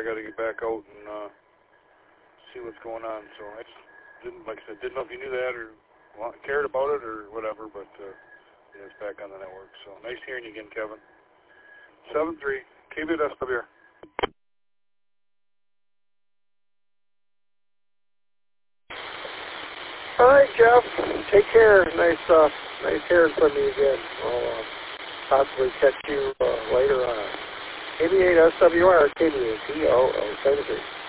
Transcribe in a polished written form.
got to get back out and see what's going on. So I just didn't, like I said, didn't know if you knew that or cared about it or whatever, but yeah, it's back on the network. So nice hearing you again, Kevin. 7-3, keep it SWR. All right, Jeff. Take care. Nice hearing from you again. I'll possibly catch you later on. KB8 SWR, KB8 PO 073.